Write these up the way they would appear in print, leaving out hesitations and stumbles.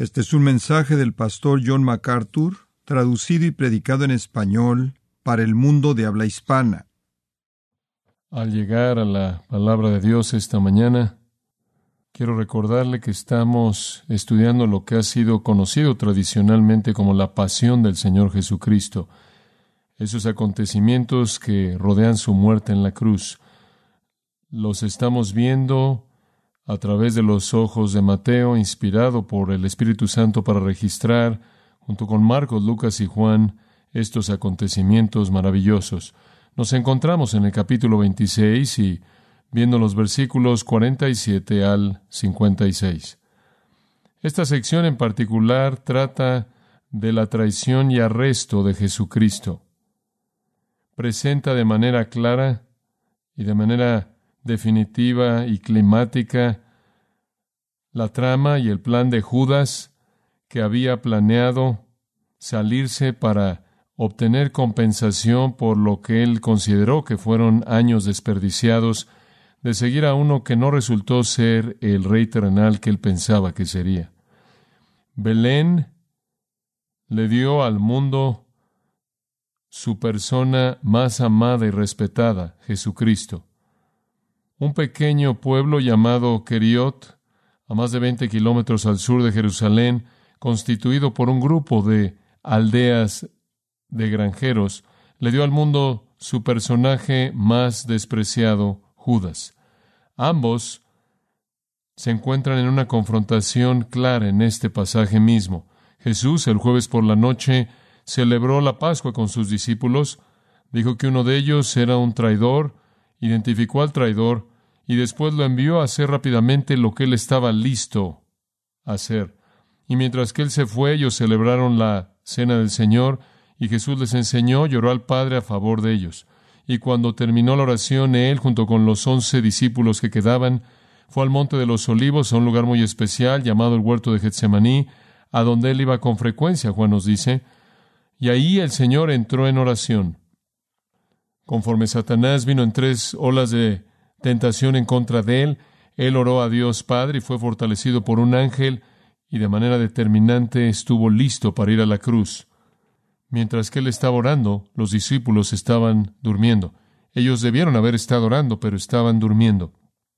Este es un mensaje del pastor John MacArthur, traducido y predicado en español para el mundo de habla hispana. Al llegar a la palabra de Dios esta mañana, quiero recordarle que estamos estudiando lo que ha sido conocido tradicionalmente como la pasión del Señor Jesucristo, esos acontecimientos que rodean su muerte en la cruz. Los estamos viendo a través de los ojos de Mateo, inspirado por el Espíritu Santo para registrar, junto con Marcos, Lucas y Juan, estos acontecimientos maravillosos. Nos encontramos en el capítulo 26 y viendo los versículos 47 al 56. Esta sección en particular trata de la traición y arresto de Jesucristo. Presenta de manera clara y de manera definitiva y climática la trama y el plan de Judas, que había planeado salirse para obtener compensación por lo que él consideró que fueron años desperdiciados de seguir a uno que no resultó ser el rey terrenal que él pensaba que sería. Belén le dio al mundo su persona más amada y respetada, Jesucristo. Un pequeño pueblo llamado Queriot, a más de 20 kilómetros al sur de Jerusalén, constituido por un grupo de aldeas de granjeros, le dio al mundo su personaje más despreciado, Judas. Ambos se encuentran en una confrontación clara en este pasaje mismo. Jesús, el jueves por la noche, celebró la Pascua con sus discípulos, dijo que uno de ellos era un traidor, identificó al traidor, y después lo envió a hacer rápidamente lo que él estaba listo a hacer. Y mientras que él se fue, ellos celebraron la cena del Señor, y Jesús les enseñó, lloró al Padre a favor de ellos. Y cuando terminó la oración, él, junto con los 11 discípulos que quedaban, fue al Monte de los Olivos, a un lugar muy especial llamado el Huerto de Getsemaní, a donde él iba con frecuencia, Juan nos dice, y ahí el Señor entró en oración. Conforme Satanás vino en 3 olas de tentación en contra de él oró a Dios Padre y fue fortalecido por un ángel y de manera determinante estuvo listo para ir a la cruz. Mientras que él estaba orando, los discípulos estaban durmiendo. Ellos debieron haber estado orando, pero estaban durmiendo.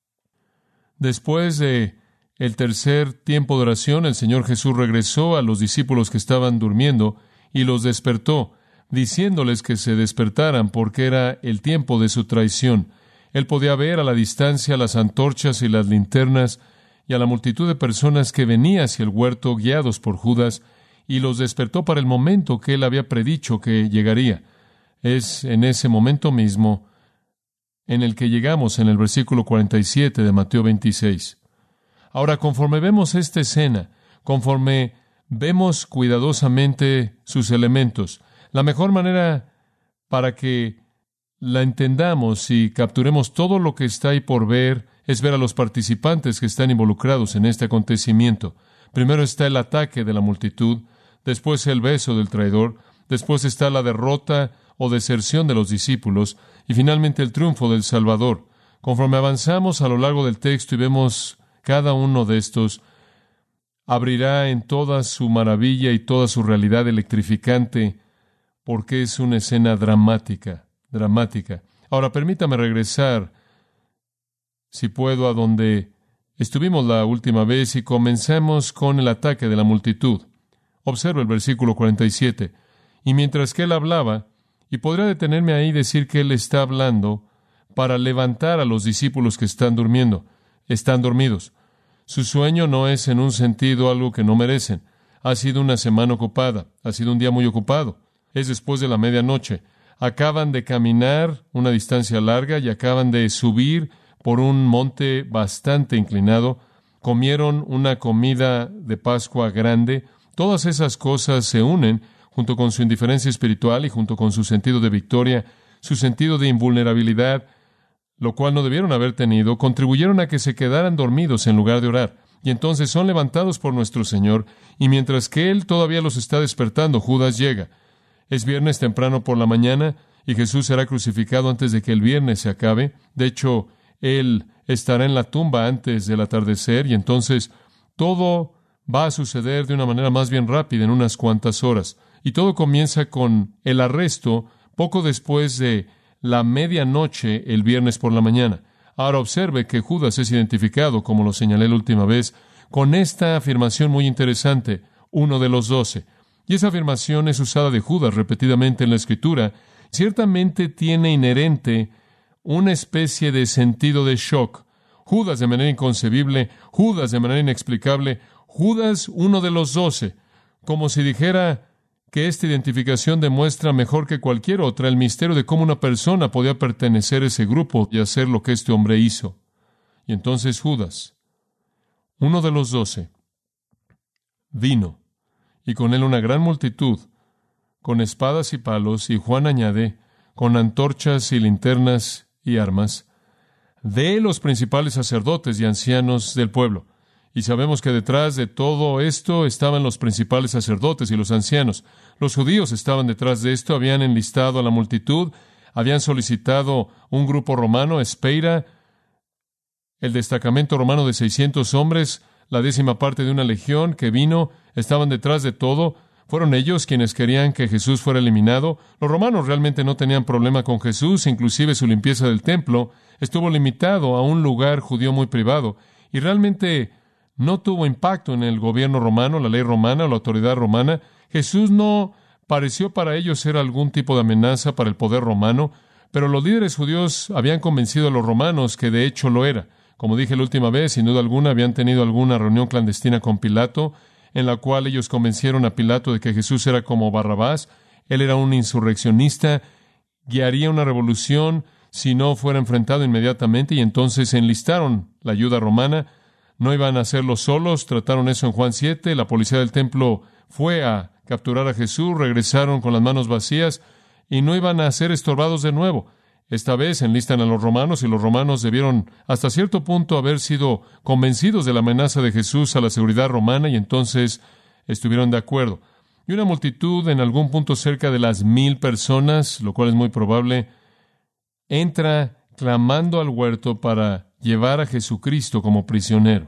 Después de el tercer tiempo de oración, el Señor Jesús regresó a los discípulos que estaban durmiendo y los despertó, diciéndoles que se despertaran porque era el tiempo de su traición. Él podía ver a la distancia las antorchas y las linternas y a la multitud de personas que venía hacia el huerto guiados por Judas, y los despertó para el momento que él había predicho que llegaría. Es en ese momento mismo en el que llegamos en el versículo 47 de Mateo 26. Ahora, conforme vemos esta escena, conforme vemos cuidadosamente sus elementos, la mejor manera para que la entendamos y capturemos todo lo que está ahí por ver es ver a los participantes que están involucrados en este acontecimiento. Primero está el ataque de la multitud, después el beso del traidor, después está la derrota o deserción de los discípulos y finalmente el triunfo del Salvador. Conforme avanzamos a lo largo del texto y vemos cada uno de estos, abrirá en toda su maravilla y toda su realidad electrificante, porque es una escena dramática. Ahora, permítame regresar, si puedo, a donde estuvimos la última vez y comencemos con el ataque de la multitud. Observa el versículo 47. Y mientras que él hablaba, y podría detenerme ahí y decir que él está hablando para levantar a los discípulos que están dormidos. Su sueño no es en un sentido algo que no merecen. Ha sido una semana ocupada, ha sido un día muy ocupado. Es después de la medianoche. Acaban de caminar una distancia larga y acaban de subir por un monte bastante inclinado. Comieron una comida de Pascua grande. Todas esas cosas se unen, junto con su indiferencia espiritual y junto con su sentido de victoria, su sentido de invulnerabilidad, lo cual no debieron haber tenido, contribuyeron a que se quedaran dormidos en lugar de orar. Y entonces son levantados por nuestro Señor, y mientras que Él todavía los está despertando, Judas llega. Es viernes temprano por la mañana, y Jesús será crucificado antes de que el viernes se acabe. De hecho, Él estará en la tumba antes del atardecer, y entonces todo va a suceder de una manera más bien rápida en unas cuantas horas. Y todo comienza con el arresto poco después de la medianoche el viernes por la mañana. Ahora observe que Judas es identificado, como lo señalé la última vez, con esta afirmación muy interesante, uno de los 12. Y esa afirmación es usada de Judas repetidamente en la Escritura. Ciertamente tiene inherente una especie de sentido de shock. Judas de manera inconcebible, Judas de manera inexplicable, Judas uno de los 12, como si dijera que esta identificación demuestra mejor que cualquier otra el misterio de cómo una persona podía pertenecer a ese grupo y hacer lo que este hombre hizo. Y entonces Judas, uno de los 12, vino, y con él una gran multitud, con espadas y palos, y Juan añade, con antorchas y linternas y armas, de los principales sacerdotes y ancianos del pueblo. Y sabemos que detrás de todo esto estaban los principales sacerdotes y los ancianos. Los judíos estaban detrás de esto, habían enlistado a la multitud, habían solicitado un grupo romano, Espeira, el destacamento romano de 600 hombres, la 10ª parte de una legión que vino, estaban detrás de todo. Fueron ellos quienes querían que Jesús fuera eliminado. Los romanos realmente no tenían problema con Jesús, inclusive su limpieza del templo estuvo limitado a un lugar judío muy privado, y realmente no tuvo impacto en el gobierno romano, la ley romana o la autoridad romana. Jesús no pareció para ellos ser algún tipo de amenaza para el poder romano, pero los líderes judíos habían convencido a los romanos que de hecho lo era. Como dije la última vez, sin duda alguna habían tenido alguna reunión clandestina con Pilato, en la cual ellos convencieron a Pilato de que Jesús era como Barrabás. Él era un insurreccionista, guiaría una revolución si no fuera enfrentado inmediatamente, y entonces enlistaron la ayuda romana. No iban a hacerlo solos, trataron eso en Juan 7, la policía del templo fue a capturar a Jesús, regresaron con las manos vacías y no iban a ser estorbados de nuevo. Esta vez enlistan a los romanos y los romanos debieron hasta cierto punto haber sido convencidos de la amenaza de Jesús a la seguridad romana y entonces estuvieron de acuerdo. Y una multitud en algún punto cerca de las 1,000 personas, lo cual es muy probable, entra clamando al huerto para llevar a Jesucristo como prisionero.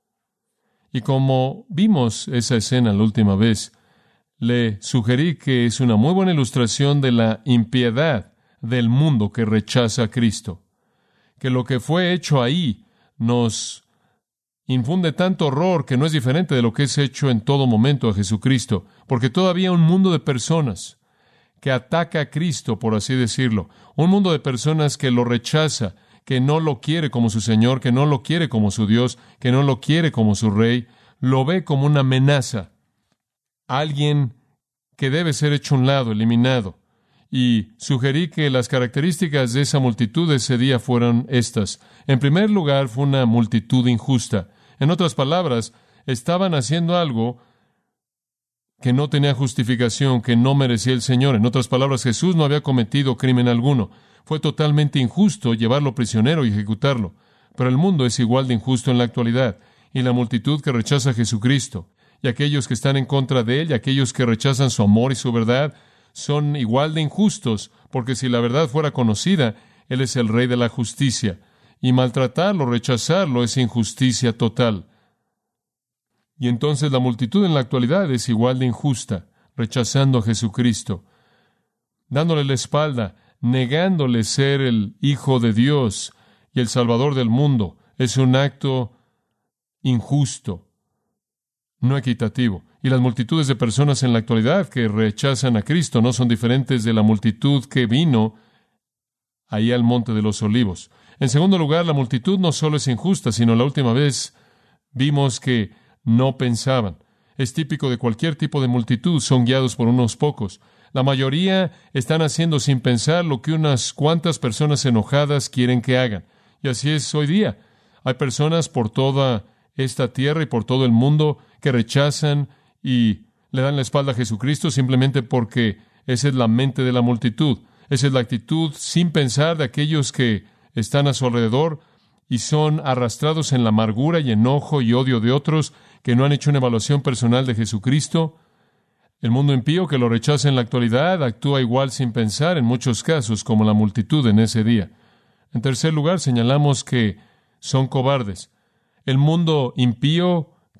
Y como vimos esa escena la última vez, le sugerí que es una muy buena ilustración de la impiedad del mundo que rechaza a Cristo. Que lo que fue hecho ahí nos infunde tanto horror que no es diferente de lo que es hecho en todo momento a Jesucristo, porque todavía un mundo de personas que ataca a Cristo, por así decirlo, un mundo de personas que lo rechaza, que no lo quiere como su Señor, que no lo quiere como su Dios, que no lo quiere como su Rey, lo ve como una amenaza, alguien que debe ser hecho a un lado, eliminado. Y sugerí que las características de esa multitud de ese día fueran estas. En primer lugar, fue una multitud injusta. En otras palabras, estaban haciendo algo que no tenía justificación, que no merecía el Señor. En otras palabras, Jesús no había cometido crimen alguno. Fue totalmente injusto llevarlo prisionero y ejecutarlo. Pero el mundo es igual de injusto en la actualidad. Y la multitud que rechaza a Jesucristo, y aquellos que están en contra de Él, y aquellos que rechazan su amor y su verdad, son igual de injustos, porque si la verdad fuera conocida, Él es el Rey de la justicia, y maltratarlo, rechazarlo, es injusticia total. Y entonces la multitud en la actualidad es igual de injusta, rechazando a Jesucristo, dándole la espalda, negándole ser el Hijo de Dios y el Salvador del mundo. Es un acto injusto, no equitativo. Y las multitudes de personas en la actualidad que rechazan a Cristo no son diferentes de la multitud que vino ahí al Monte de los Olivos. En segundo lugar, la multitud no solo es injusta, sino la última vez vimos que no pensaban. Es típico de cualquier tipo de multitud, son guiados por unos pocos. La mayoría están haciendo sin pensar lo que unas cuantas personas enojadas quieren que hagan. Y así es hoy día. Hay personas por toda esta tierra y por todo el mundo que rechazan y le dan la espalda a Jesucristo simplemente porque esa es la mente de la multitud. Esa es la actitud sin pensar de aquellos que están a su alrededor y son arrastrados en la amargura y enojo y odio de otros que no han hecho una evaluación personal de Jesucristo. El mundo impío que lo rechaza en la actualidad actúa igual sin pensar en muchos casos como la multitud en ese día. En tercer lugar, señalamos que son cobardes. El mundo impío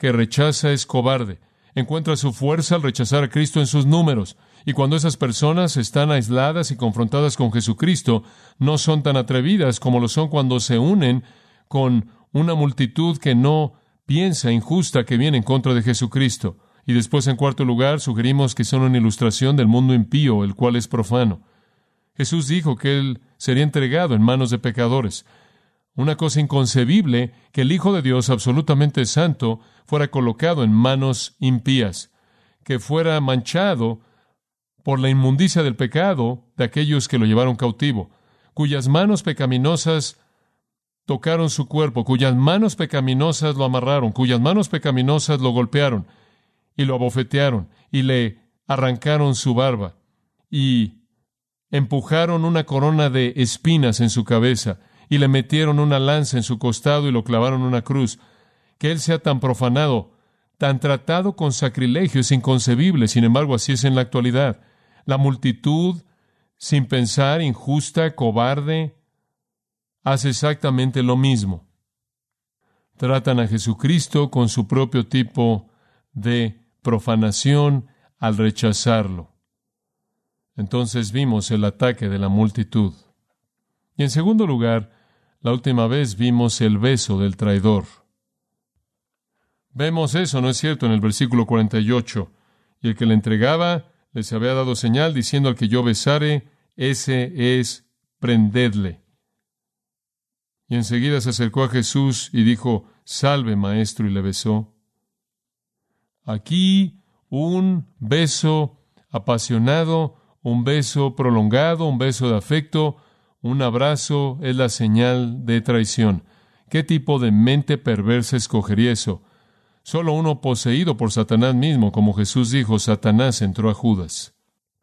que rechaza es cobarde. Encuentra su fuerza al rechazar a Cristo en sus números. Y cuando esas personas están aisladas y confrontadas con Jesucristo, no son tan atrevidas como lo son cuando se unen con una multitud que no piensa injusta que viene en contra de Jesucristo. Y después, en cuarto lugar, sugerimos que son una ilustración del mundo impío, el cual es profano. Jesús dijo que Él sería entregado en manos de pecadores. Una cosa inconcebible que el Hijo de Dios, absolutamente santo, fuera colocado en manos impías, que fuera manchado por la inmundicia del pecado de aquellos que lo llevaron cautivo, cuyas manos pecaminosas tocaron su cuerpo, cuyas manos pecaminosas lo amarraron, cuyas manos pecaminosas lo golpearon y lo abofetearon y le arrancaron su barba y empujaron una corona de espinas en su cabeza y le metieron una lanza en su costado y lo clavaron en una cruz. Que Él sea tan profanado, tan tratado con sacrilegio, es inconcebible. Sin embargo, así es en la actualidad. La multitud, sin pensar, injusta, cobarde, hace exactamente lo mismo. Tratan a Jesucristo con su propio tipo de profanación al rechazarlo. Entonces vimos el ataque de la multitud. Y en segundo lugar, la última vez vimos el beso del traidor. Vemos eso, ¿no es cierto?, en el versículo 48. Y el que le entregaba les había dado señal diciendo: al que yo besare, ese es, prendedle. Y enseguida se acercó a Jesús y dijo: salve, maestro, y le besó. Aquí un beso apasionado, un beso prolongado, un beso de afecto, un abrazo es la señal de traición. ¿Qué tipo de mente perversa escogería eso? Solo uno poseído por Satanás mismo, como Jesús dijo: Satanás entró a Judas.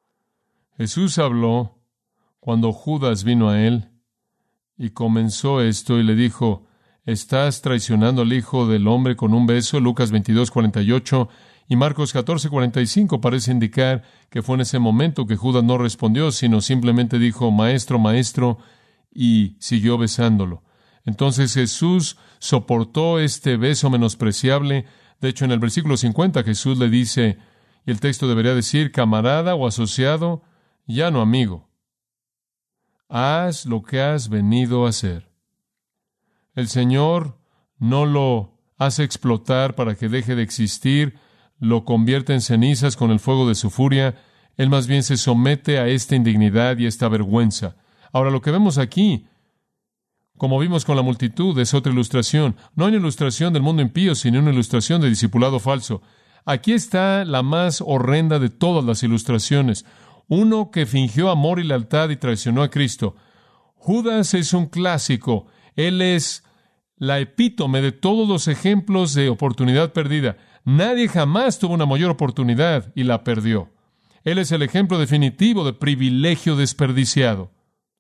Jesús habló cuando Judas vino a él y comenzó esto y le dijo: estás traicionando al Hijo del Hombre con un beso. Lucas 22:48 y Marcos 14:45 parece indicar que fue en ese momento que Judas no respondió, sino simplemente dijo: maestro, maestro, y siguió besándolo. Entonces Jesús soportó este beso menospreciable. De hecho, en el versículo 50 Jesús le dice, y el texto debería decir camarada o asociado, ya no amigo. Haz lo que has venido a hacer. El Señor no lo hace explotar para que deje de existir, lo convierte en cenizas con el fuego de su furia. Él más bien se somete a esta indignidad y esta vergüenza. Ahora, lo que vemos aquí, como vimos con la multitud, es otra ilustración. No hay una ilustración del mundo impío, sino una ilustración de discipulado falso. Aquí está la más horrenda de todas las ilustraciones. Uno que fingió amor y lealtad y traicionó a Cristo. Judas es un clásico. Él es la epítome de todos los ejemplos de oportunidad perdida. Nadie jamás tuvo una mayor oportunidad y la perdió. Él es el ejemplo definitivo de privilegio desperdiciado.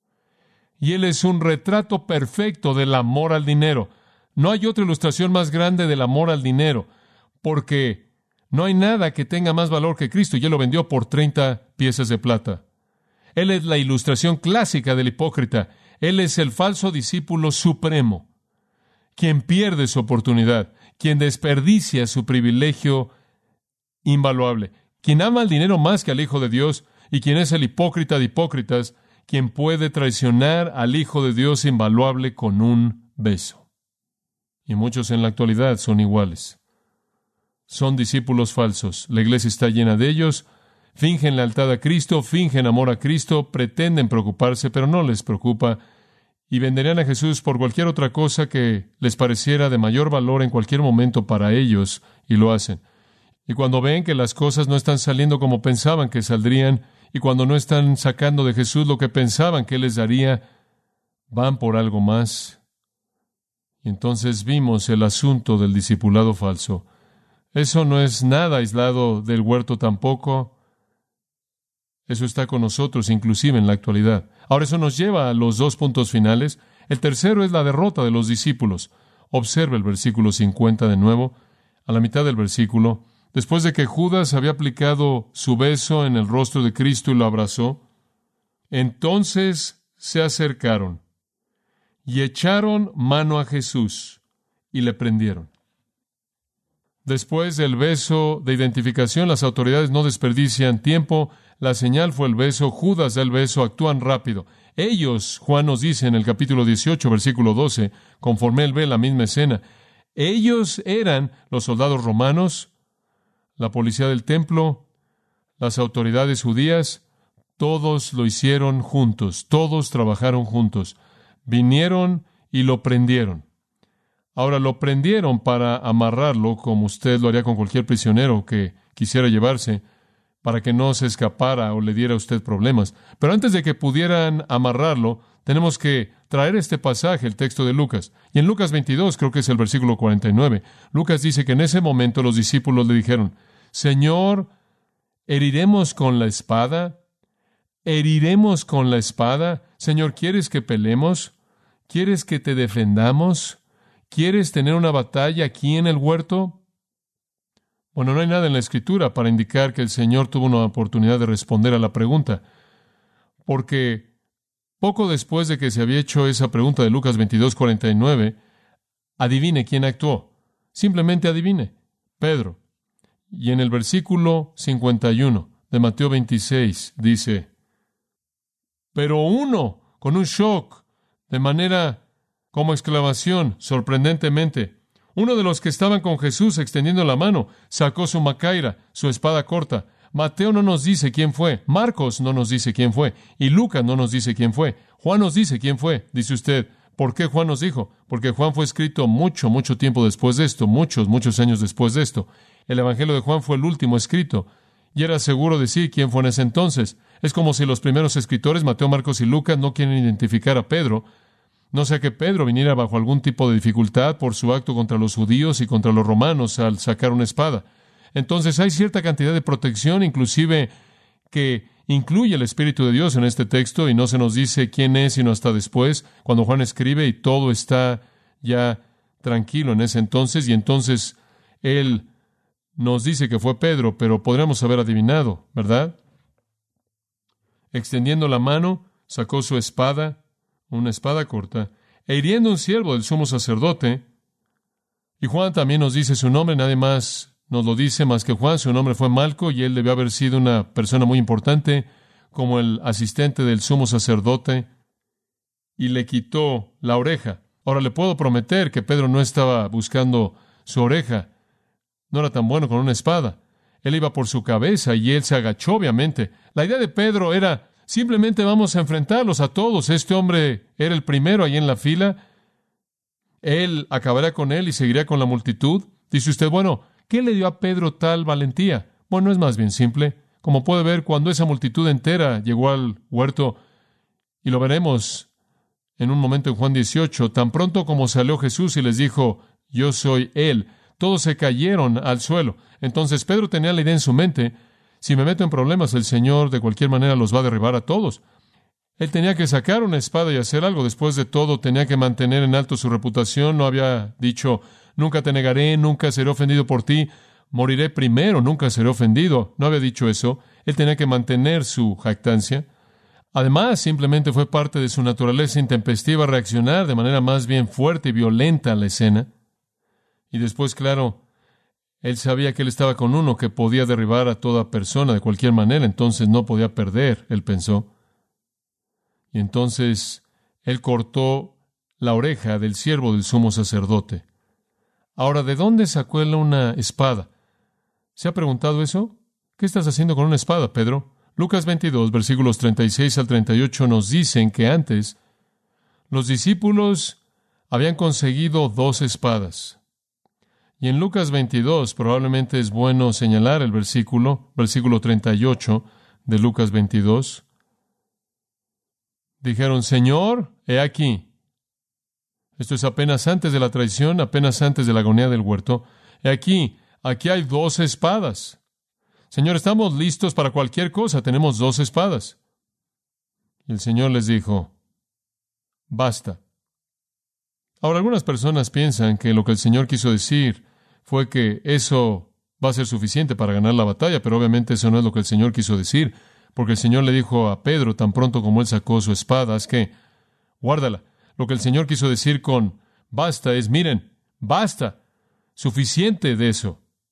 Y él es un retrato perfecto del amor al dinero. No hay otra ilustración más grande del amor al dinero, porque no hay nada que tenga más valor que Cristo, y él lo vendió por 30 piezas de plata. Él es la ilustración clásica del hipócrita. Él es el falso discípulo supremo, quien pierde su oportunidad, quien desperdicia su privilegio invaluable, quien ama al dinero más que al Hijo de Dios, y quien es el hipócrita de hipócritas, quien puede traicionar al Hijo de Dios invaluable con un beso. Y muchos en la actualidad son iguales. Son discípulos falsos. La iglesia está llena de ellos. Fingen lealtad a Cristo, fingen amor a Cristo, pretenden preocuparse, pero no les preocupa, y venderían a Jesús por cualquier otra cosa que les pareciera de mayor valor en cualquier momento para ellos, y lo hacen. Y cuando ven que las cosas no están saliendo como pensaban que saldrían, y cuando no están sacando de Jesús lo que pensaban que Él les daría, van por algo más. Y entonces vimos el asunto del discipulado falso. Eso no es nada aislado del huerto tampoco. Eso está con nosotros, inclusive en la actualidad. Ahora, eso nos lleva a los dos puntos finales. El tercero es la derrota de los discípulos. Observe el versículo 50 de nuevo, a la mitad del versículo. Después de que Judas había aplicado su beso en el rostro de Cristo y lo abrazó, entonces se acercaron y echaron mano a Jesús y le prendieron. Después del beso de identificación, las autoridades no desperdician tiempo. La señal fue el beso. Judas da el beso. Actúan rápido. Ellos, Juan nos dice en el capítulo 18, versículo 12, conforme él ve la misma escena, ellos eran los soldados romanos, la policía del templo, las autoridades judías. Todos lo hicieron juntos. Todos trabajaron juntos. Vinieron y lo prendieron. Ahora lo prendieron para amarrarlo, como usted lo haría con cualquier prisionero que quisiera llevarse, para que no se escapara o le diera a usted problemas. Pero antes de que pudieran amarrarlo, tenemos que traer este pasaje, el texto de Lucas. Y en Lucas 22, creo que es el versículo 49, Lucas dice que en ese momento los discípulos le dijeron, Señor, ¿heriremos con la espada? ¿Heriremos con la espada? Señor, ¿quieres que peleemos? ¿Quieres que te defendamos? ¿Quieres tener una batalla aquí en el huerto? Bueno, no hay nada en la Escritura para indicar que el Señor tuvo una oportunidad de responder a la pregunta, porque poco después de que se había hecho esa pregunta de Lucas 22:49, adivine quién actuó. Simplemente adivine. Pedro. Y en el versículo 51 de Mateo 26 dice, pero uno, con un shock, de manera como exclamación, sorprendentemente, uno de los que estaban con Jesús extendiendo la mano, sacó su macaira, su espada corta. Mateo no nos dice quién fue, Marcos no nos dice quién fue, y Lucas no nos dice quién fue. Juan nos dice quién fue. Dice usted, ¿por qué Juan nos dijo? Porque Juan fue escrito mucho tiempo después de esto, muchos años después de esto. El Evangelio de Juan fue el último escrito, y era seguro decir quién fue en ese entonces. Es como si los primeros escritores, Mateo, Marcos y Lucas, no quieren identificar a Pedro, no sea que Pedro viniera bajo algún tipo de dificultad por su acto contra los judíos y contra los romanos al sacar una espada. Entonces hay cierta cantidad de protección, inclusive que incluye el Espíritu de Dios en este texto, y no se nos dice quién es sino hasta después, cuando Juan escribe y todo está ya tranquilo en ese entonces, y entonces él nos dice que fue Pedro, pero podríamos haber adivinado, ¿verdad? Extendiendo la mano, sacó su espada, una espada corta, e hiriendo un siervo del sumo sacerdote. Y Juan también nos dice su nombre, nadie más nos lo dice más que Juan. Su nombre fue Malco, y él debió haber sido una persona muy importante, como el asistente del sumo sacerdote, y le quitó la oreja. Ahora le puedo prometer que Pedro no estaba buscando su oreja. No era tan bueno con una espada. Él iba por su cabeza y él se agachó, obviamente. La idea de Pedro era, simplemente vamos a enfrentarlos a todos. Este hombre era el primero ahí en la fila. Él acabará con él y seguirá con la multitud. Dice usted, bueno, ¿qué le dio a Pedro tal valentía? Bueno, es más bien simple. Como puede ver, cuando esa multitud entera llegó al huerto, y lo veremos en un momento en Juan 18, tan pronto como salió Jesús y les dijo, yo soy Él, todos se cayeron al suelo. Entonces Pedro tenía la idea en su mente, si me meto en problemas, el Señor de cualquier manera los va a derribar a todos. Él tenía que sacar una espada y hacer algo. Después de todo, tenía que mantener en alto su reputación. No había dicho, nunca te negaré, nunca seré ofendido por ti, moriré primero, nunca seré ofendido. No había dicho eso. Él tenía que mantener su jactancia. Además, simplemente fue parte de su naturaleza intempestiva reaccionar de manera más bien fuerte y violenta a la escena. Y después, claro, él sabía que él estaba con uno que podía derribar a toda persona de cualquier manera, entonces no podía perder, él pensó. Y entonces él cortó la oreja del siervo del sumo sacerdote. Ahora, ¿de dónde sacó él una espada? ¿Se ha preguntado eso? ¿Qué estás haciendo con una espada, Pedro? Lucas 22, versículos 36 al 38 nos dicen que antes los discípulos habían conseguido 2 espadas. Y en Lucas 22 probablemente es bueno señalar el versículo 38 de Lucas 22. Dijeron, Señor, he aquí. Esto es apenas antes de la traición, apenas antes de la agonía del huerto. He aquí hay 2 espadas. Señor, estamos listos para cualquier cosa, tenemos 2 espadas. Y el Señor les dijo, basta. Ahora, algunas personas piensan que lo que el Señor quiso decir fue que eso va a ser suficiente para ganar la batalla, pero obviamente eso no es lo que el Señor quiso decir, porque el Señor le dijo a Pedro, tan pronto como él sacó su espada, es que, guárdala. Lo que el Señor quiso decir con basta es, miren, basta, suficiente de eso.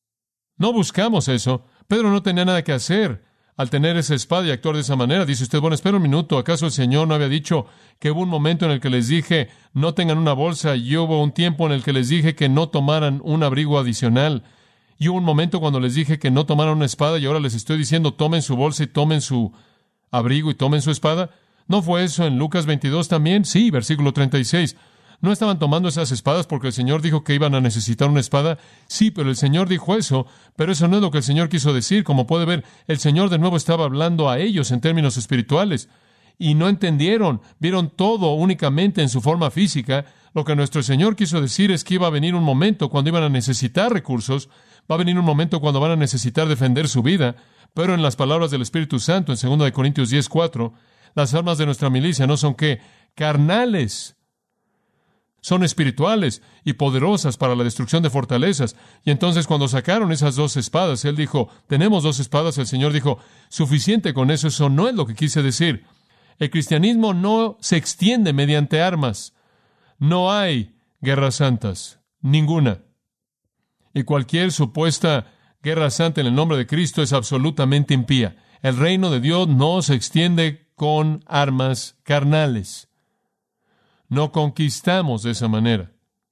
No buscamos eso. Pedro no tenía nada que hacer al tener esa espada y actuar de esa manera. Dice usted, bueno, espera un minuto, ¿acaso el Señor no había dicho que hubo un momento en el que les dije no tengan una bolsa y hubo un tiempo en el que les dije que no tomaran un abrigo adicional? Y hubo un momento cuando les dije que no tomaran una espada y ahora les estoy diciendo tomen su bolsa y tomen su abrigo y tomen su espada. ¿No fue eso en Lucas 22 también? Sí, versículo 36. ¿No estaban tomando esas espadas porque el Señor dijo que iban a necesitar una espada? Sí, pero el Señor dijo eso, pero eso no es lo que el Señor quiso decir. Como puede ver, el Señor de nuevo estaba hablando a ellos en términos espirituales y no entendieron, vieron todo únicamente en su forma física. Lo que nuestro Señor quiso decir es que iba a venir un momento cuando iban a necesitar recursos, va a venir un momento cuando van a necesitar defender su vida, pero en las palabras del Espíritu Santo, en 2 Corintios 10:4, las armas de nuestra milicia no son ¿qué? Carnales. Son espirituales y poderosas para la destrucción de fortalezas. Y entonces cuando sacaron esas dos espadas, él dijo, tenemos dos espadas. El Señor dijo, suficiente con eso. Eso no es lo que quise decir. El cristianismo no se extiende mediante armas. No hay guerras santas. Ninguna. Y cualquier supuesta guerra santa en el nombre de Cristo es absolutamente impía. El reino de Dios no se extiende con armas carnales. No conquistamos de esa manera,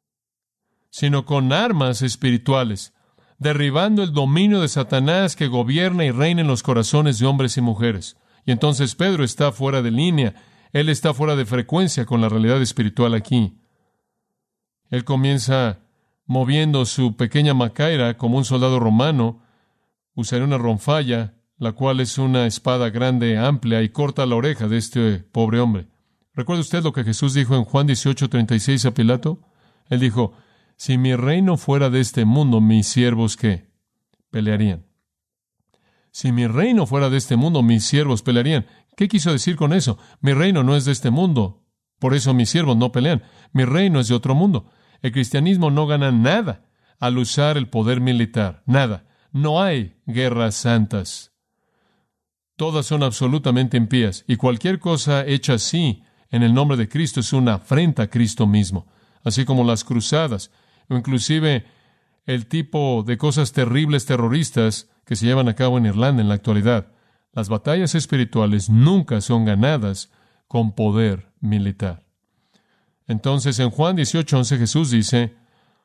sino con armas espirituales, derribando el dominio de Satanás que gobierna y reina en los corazones de hombres y mujeres. Y entonces Pedro está fuera de línea, él está fuera de frecuencia con la realidad espiritual aquí. Él comienza moviendo su pequeña macaira como un soldado romano, usará una ronfalla, la cual es una espada grande, amplia, y corta la oreja de este pobre hombre. ¿Recuerda usted lo que Jesús dijo en Juan 18:36 a Pilato? Él dijo, si mi reino fuera de este mundo, mis siervos, ¿qué? Pelearían. Si mi reino fuera de este mundo, mis siervos pelearían. ¿Qué quiso decir con eso? Mi reino no es de este mundo, por eso mis siervos no pelean. Mi reino es de otro mundo. El cristianismo no gana nada al usar el poder militar. Nada. No hay guerras santas. Todas son absolutamente impías. Y cualquier cosa hecha así en el nombre de Cristo es una afrenta a Cristo mismo. Así como las cruzadas, o inclusive el tipo de cosas terribles terroristas que se llevan a cabo en Irlanda en la actualidad. Las batallas espirituales nunca son ganadas con poder militar. Entonces, en Juan 18:11 Jesús dice,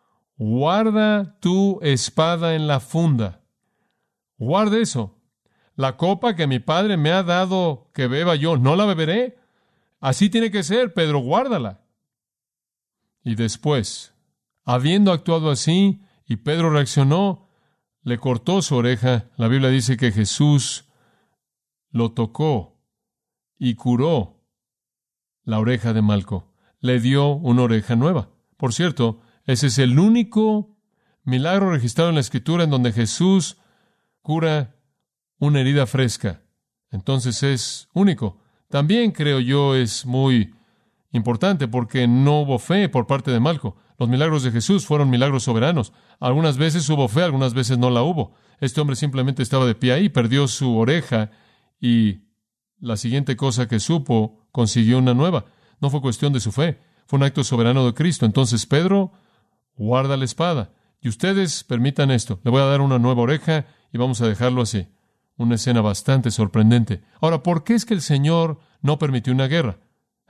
guarda tu espada en la funda. Guarda eso. La copa que mi Padre me ha dado que beba yo, ¿no la beberé? Así tiene que ser, Pedro, guárdala. Y después, habiendo actuado así, y Pedro reaccionó, le cortó su oreja. La Biblia dice que Jesús lo tocó y curó la oreja de Malco. Le dio una oreja nueva. Por cierto, ese es el único milagro registrado en la Escritura en donde Jesús cura una herida fresca. Entonces es único. También, creo yo, es muy importante porque no hubo fe por parte de Malco. Los milagros de Jesús fueron milagros soberanos. Algunas veces hubo fe, algunas veces no la hubo. Este hombre simplemente estaba de pie ahí, perdió su oreja y la siguiente cosa que supo, consiguió una nueva. No fue cuestión de su fe, fue un acto soberano de Cristo. Entonces, Pedro, guarda la espada. Y ustedes permitan esto. Le voy a dar una nueva oreja y vamos a dejarlo así. Una escena bastante sorprendente. Ahora, ¿por qué es que el Señor no permitió una guerra?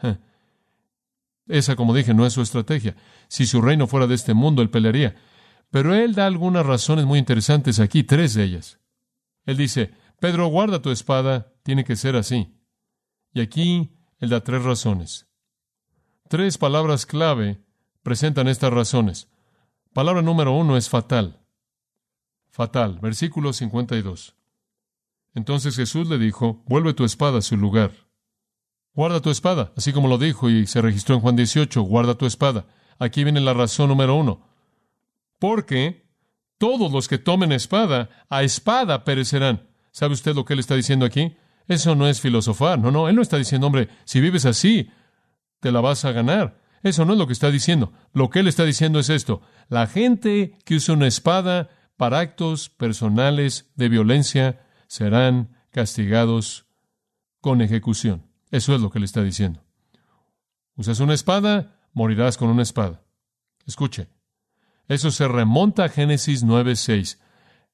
Esa, como dije, no es su estrategia. Si su reino fuera de este mundo, Él pelearía. Pero Él da algunas razones muy interesantes aquí, 3 de ellas. Él dice, Pedro, guarda tu espada, tiene que ser así. Y aquí Él da 3 razones. 3 palabras clave presentan estas razones. Palabra número 1 es fatal. Fatal. Versículo 52. Entonces Jesús le dijo, vuelve tu espada a su lugar. Guarda tu espada, así como lo dijo y se registró en Juan 18, guarda tu espada. Aquí viene la razón número 1. Porque todos los que tomen espada, a espada perecerán. ¿Sabe usted lo que él está diciendo aquí? Eso no es filosofar, no, él no está diciendo, hombre, si vives así, te la vas a ganar. Eso no es lo que está diciendo. Lo que él está diciendo es esto. La gente que usa una espada para actos personales de violencia serán castigados con ejecución. Eso es lo que él está diciendo. Usas una espada, morirás con una espada. Escuche, eso se remonta a Génesis 9:6.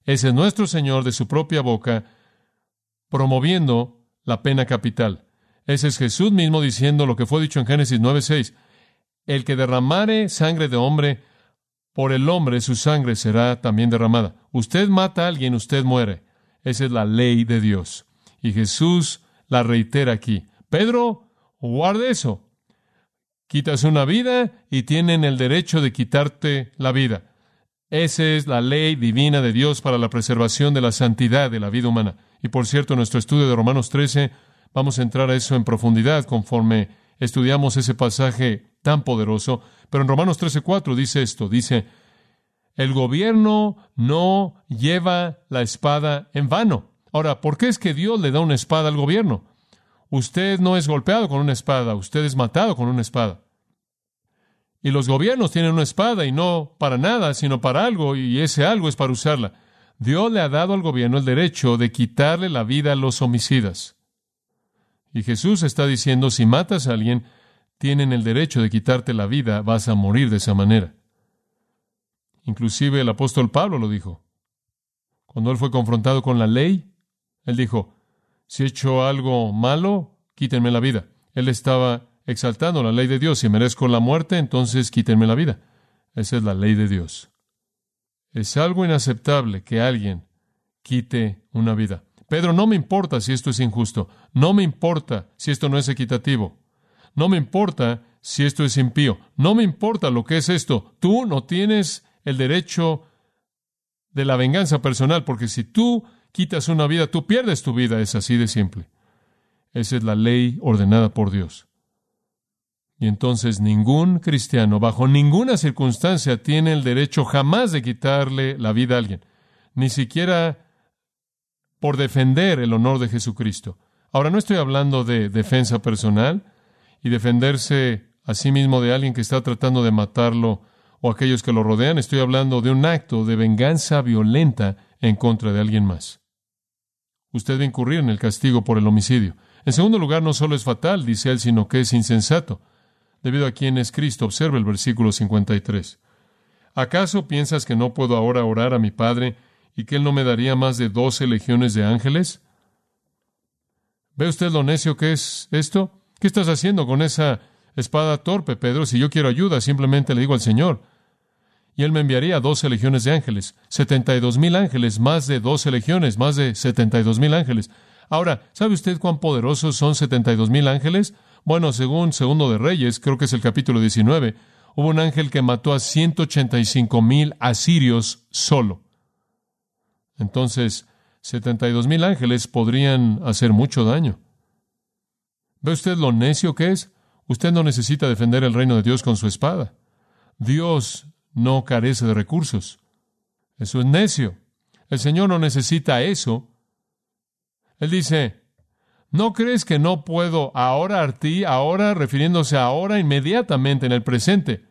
Ese es nuestro Señor de su propia boca, promoviendo la pena capital. Ese es Jesús mismo diciendo lo que fue dicho en Génesis 9:6. El que derramare sangre de hombre, por el hombre su sangre será también derramada. Usted mata a alguien, usted muere. Esa es la ley de Dios. Y Jesús la reitera aquí. Pedro, guarde eso. Quitas una vida y tienen el derecho de quitarte la vida. Esa es la ley divina de Dios para la preservación de la santidad de la vida humana. Y por cierto, en nuestro estudio de Romanos 13, vamos a entrar a eso en profundidad conforme estudiamos ese pasaje tan poderoso. Pero en Romanos 13:4 dice esto, dice, el gobierno no lleva la espada en vano. Ahora, ¿por qué es que Dios le da una espada al gobierno? Usted no es golpeado con una espada, usted es matado con una espada. Y los gobiernos tienen una espada y no para nada, sino para algo, y ese algo es para usarla. Dios le ha dado al gobierno el derecho de quitarle la vida a los homicidas. Y Jesús está diciendo, si matas a alguien, tienen el derecho de quitarte la vida, vas a morir de esa manera. Inclusive el apóstol Pablo lo dijo. Cuando él fue confrontado con la ley, él dijo, si he hecho algo malo, quítenme la vida. Él estaba exaltando la ley de Dios. Si merezco la muerte, entonces quítenme la vida. Esa es la ley de Dios. Es algo inaceptable que alguien quite una vida. Pedro, no me importa si esto es injusto. No me importa si esto no es equitativo. No me importa si esto es impío. No me importa lo que es esto. Tú no tienes el derecho de la venganza personal, porque si tú quitas una vida, tú pierdes tu vida. Es así de simple. Esa es la ley ordenada por Dios. Y entonces ningún cristiano, bajo ninguna circunstancia, tiene el derecho jamás de quitarle la vida a alguien, ni siquiera por defender el honor de Jesucristo. Ahora, no estoy hablando de defensa personal y defenderse a sí mismo de alguien que está tratando de matarlo o aquellos que lo rodean. Estoy hablando de un acto de venganza violenta en contra de alguien más. Usted va a incurrir en el castigo por el homicidio. En segundo lugar, no solo es fatal, dice él, sino que es insensato. Debido a quién es Cristo, observa el versículo 53. ¿Acaso piensas que no puedo ahora orar a mi Padre y que Él no me daría más de 12 legiones de ángeles? ¿Ve usted lo necio que es esto? ¿Qué estás haciendo con esa espada torpe, Pedro? Si yo quiero ayuda, simplemente le digo al Señor. Y Él me enviaría 12 legiones de ángeles, 72,000 ángeles, más de 12 legiones, más de 72,000 ángeles. Ahora, ¿sabe usted cuán poderosos son 72,000 ángeles? Bueno, según Segundo de Reyes, creo que es el capítulo 19, hubo un ángel que mató a 185,000 asirios solo. Entonces, 72,000 ángeles podrían hacer mucho daño. ¿Ve usted lo necio que es? Usted no necesita defender el reino de Dios con su espada. Dios no carece de recursos. Eso es necio. El Señor no necesita eso. Él dice, ¿no crees que no puedo ahora a ti, ahora, refiriéndose a ahora, inmediatamente, en el presente?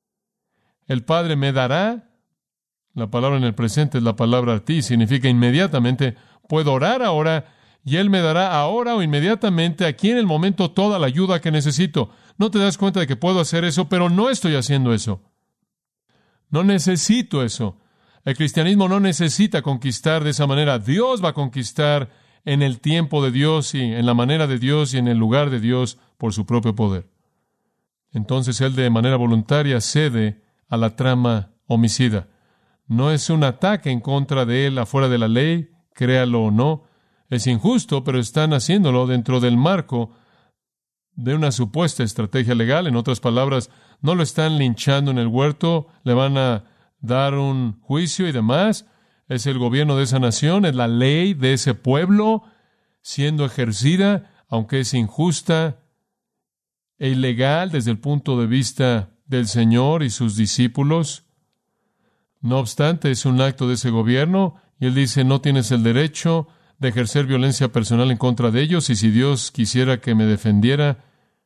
El Padre me dará, la palabra en el presente es la palabra a ti, significa inmediatamente, puedo orar ahora, y Él me dará ahora o inmediatamente, aquí en el momento, toda la ayuda que necesito. ¿No te das cuenta de que puedo hacer eso? Pero no estoy haciendo eso. No necesito eso. El cristianismo no necesita conquistar de esa manera. Dios va a conquistar en el tiempo de Dios y en la manera de Dios y en el lugar de Dios por su propio poder. Entonces Él de manera voluntaria cede a la trama homicida. No es un ataque en contra de Él afuera de la ley, créalo o no. Es injusto, pero están haciéndolo dentro del marco de una supuesta estrategia legal. En otras palabras, no lo están linchando en el huerto, le van a dar un juicio y demás. Es el gobierno de esa nación, es la ley de ese pueblo siendo ejercida, aunque es injusta e ilegal desde el punto de vista del Señor y sus discípulos. No obstante, es un acto de ese gobierno y Él dice, no tienes el derecho de ejercer violencia personal en contra de ellos, y si Dios quisiera que me defendiera,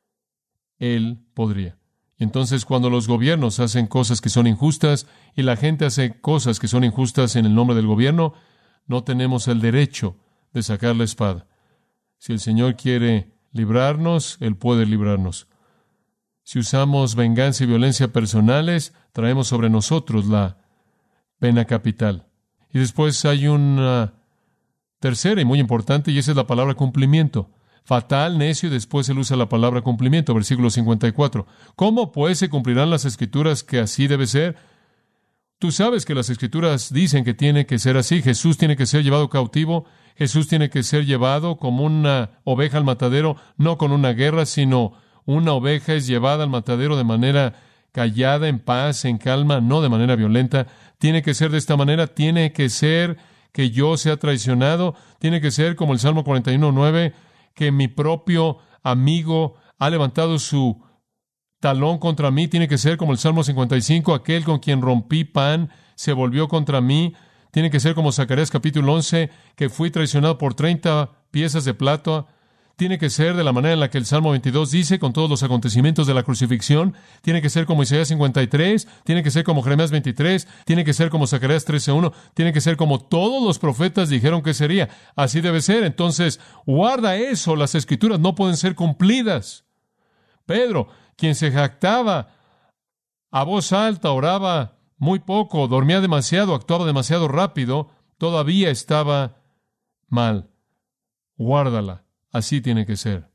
Él podría. Y entonces cuando los gobiernos hacen cosas que son injustas y la gente hace cosas que son injustas en el nombre del gobierno, no tenemos el derecho de sacar la espada. Si el Señor quiere librarnos, Él puede librarnos. Si usamos venganza y violencia personales, traemos sobre nosotros la pena capital. Y después hay una tercera y muy importante, y esa es la palabra cumplimiento. Fatal, necio, y después él usa la palabra cumplimiento, versículo 54. ¿Cómo pues se cumplirán las Escrituras que así debe ser? Tú sabes que las Escrituras dicen que tiene que ser así. Jesús tiene que ser llevado cautivo. Jesús tiene que ser llevado como una oveja al matadero, no con una guerra, sino una oveja es llevada al matadero de manera callada, en paz, en calma, no de manera violenta. Tiene que ser de esta manera. Tiene que ser que yo sea traicionado. Tiene que ser como el Salmo 41:9, que mi propio amigo ha levantado su talón contra mí. Tiene que ser como el Salmo 55, aquel con quien rompí pan se volvió contra mí. Tiene que ser como Zacarías capítulo 11, que fui traicionado por 30 piezas de plata. Tiene que ser de la manera en la que el Salmo 22 dice, con todos los acontecimientos de la crucifixión. Tiene que ser como Isaías 53. Tiene que ser como Jeremías 23. Tiene que ser como Zacarías 13:1. Tiene que ser como todos los profetas dijeron que sería. Así debe ser. Entonces, guarda eso. Las Escrituras no pueden ser cumplidas. Pedro, quien se jactaba a voz alta, oraba muy poco, dormía demasiado, actuaba demasiado rápido, todavía estaba mal. Guárdala. Así tiene que ser.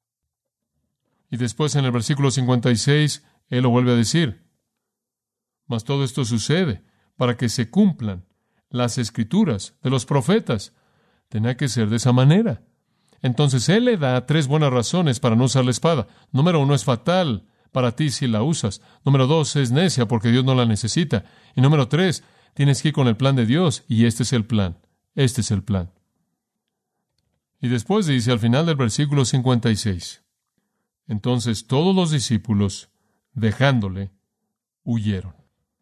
Y después en el versículo 56, él lo vuelve a decir. Mas todo esto sucede para que se cumplan las Escrituras de los profetas. Tenía que ser de esa manera. Entonces él le da 3 buenas razones para no usar la espada. Número 1, es fatal para ti si la usas. Número 2, es necia porque Dios no la necesita. Y número 3, tienes que ir con el plan de Dios. Y este es el plan. Este es el plan. Y después dice al final del versículo 56, entonces todos los discípulos, dejándole, huyeron.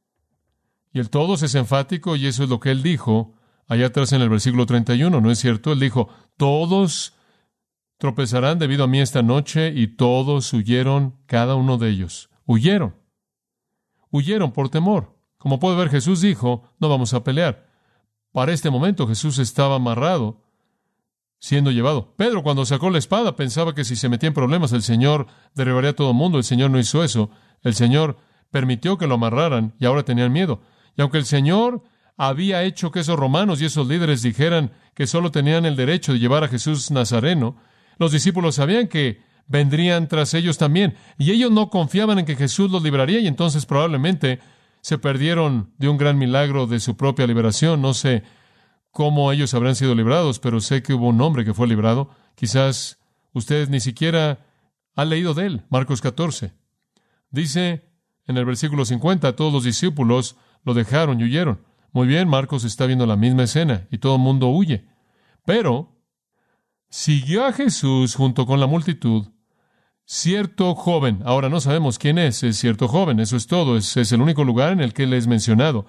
Y el todos es enfático, y eso es lo que él dijo allá atrás en el versículo 31, ¿no es cierto? Él dijo, todos tropezarán debido a mí esta noche, y todos huyeron, cada uno de ellos. Huyeron. Huyeron por temor. Como puede ver, Jesús dijo, no vamos a pelear. Para este momento Jesús estaba amarrado, siendo llevado. Pedro, cuando sacó la espada, pensaba que si se metía en problemas, el Señor derribaría a todo el mundo. El Señor no hizo eso. El Señor permitió que lo amarraran y ahora tenían miedo. Y aunque el Señor había hecho que esos romanos y esos líderes dijeran que solo tenían el derecho de llevar a Jesús Nazareno, los discípulos sabían que vendrían tras ellos también. Y ellos no confiaban en que Jesús los libraría, y entonces probablemente se perdieron de un gran milagro de su propia liberación. No sé cómo ellos habrán sido librados, pero sé que hubo un hombre que fue librado. Quizás ustedes ni siquiera han leído de él. Marcos 14. Dice en el versículo 50, todos los discípulos lo dejaron y huyeron. Muy bien, Marcos está viendo la misma escena y todo el mundo huye. Pero siguió a Jesús junto con la multitud cierto joven. Ahora no sabemos quién es cierto joven, eso es todo. Es el único lugar en el que él es mencionado.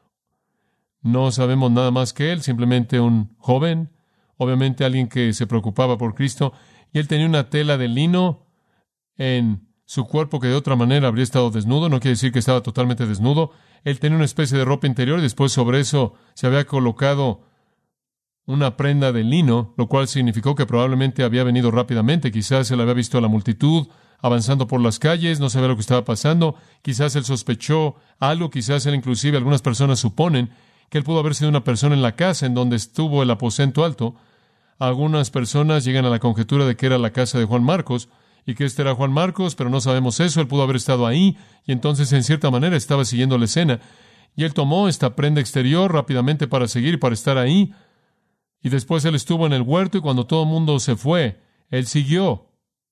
No sabemos nada más que él, simplemente un joven, obviamente alguien que se preocupaba por Cristo, y él tenía una tela de lino en su cuerpo que de otra manera habría estado desnudo. No quiere decir que estaba totalmente desnudo. Él tenía una especie de ropa interior y después sobre eso se había colocado una prenda de lino, lo cual significó que probablemente había venido rápidamente. Quizás él había visto a la multitud avanzando por las calles, no sabía lo que estaba pasando. Quizás él sospechó algo, quizás él inclusive, algunas personas suponen que él pudo haber sido una persona en la casa en donde estuvo el aposento alto. Algunas personas llegan a la conjetura de que era la casa de Juan Marcos y que este era Juan Marcos, pero no sabemos eso. Él pudo haber estado ahí y entonces en cierta manera estaba siguiendo la escena. Y él tomó esta prenda exterior rápidamente para seguir y para estar ahí. Y después él estuvo en el huerto y cuando todo el mundo se fue, él siguió.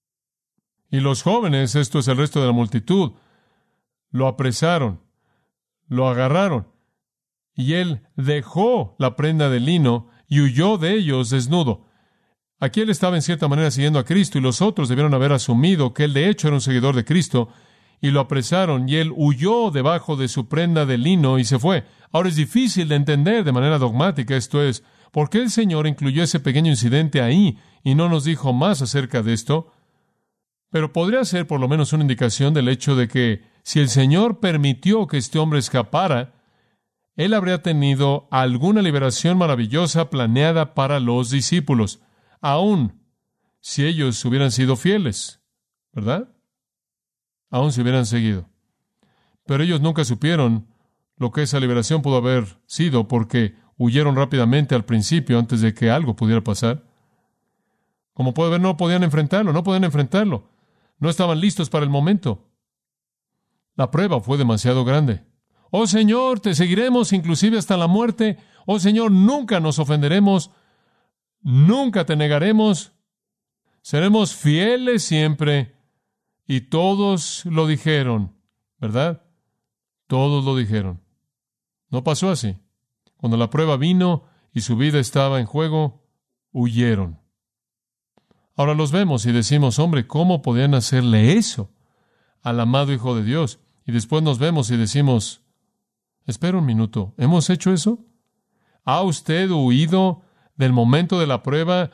Y los jóvenes, esto es el resto de la multitud, lo apresaron, lo agarraron. Y él dejó la prenda de lino y huyó de ellos desnudo. Aquí él estaba en cierta manera siguiendo a Cristo y los otros debieron haber asumido que él de hecho era un seguidor de Cristo y lo apresaron y él huyó debajo de su prenda de lino y se fue. Ahora es difícil de entender de manera dogmática, esto es, ¿por qué el Señor incluyó ese pequeño incidente ahí y no nos dijo más acerca de esto? Pero podría ser por lo menos una indicación del hecho de que si el Señor permitió que este hombre escapara, él habría tenido alguna liberación maravillosa planeada para los discípulos, aun si ellos hubieran sido fieles, ¿verdad? Aun si hubieran seguido. Pero ellos nunca supieron lo que esa liberación pudo haber sido, porque huyeron rápidamente al principio antes de que algo pudiera pasar. Como puede ver, no podían enfrentarlo. No estaban listos para el momento. La prueba fue demasiado grande. Oh Señor, te seguiremos inclusive hasta la muerte. Oh Señor, nunca nos ofenderemos. Nunca te negaremos. Seremos fieles siempre. Y todos lo dijeron, ¿verdad? Todos lo dijeron. No pasó así. Cuando la prueba vino y su vida estaba en juego, huyeron. Ahora los vemos y decimos, hombre, ¿cómo podían hacerle eso al amado Hijo de Dios? Y después nos vemos y decimos, espera un minuto, ¿hemos hecho eso? ¿Ha usted huido del momento de la prueba,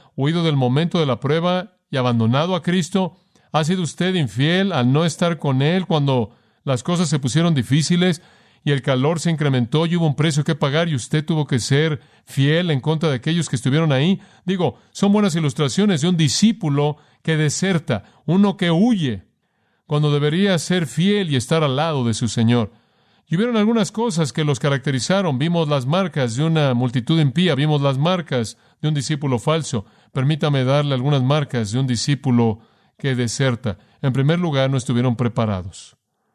y abandonado a Cristo? ¿Ha sido usted infiel al no estar con Él cuando las cosas se pusieron difíciles y el calor se incrementó y hubo un precio que pagar y usted tuvo que ser fiel en contra de aquellos que estuvieron ahí? Digo, son buenas ilustraciones de un discípulo que deserta, uno que huye, cuando debería ser fiel y estar al lado de su Señor. Y hubieron algunas cosas que los caracterizaron. Vimos las marcas de una multitud impía, vimos las marcas de un discípulo falso. Permítame darle algunas marcas de un discípulo que deserta. En primer lugar, no estuvieron preparados.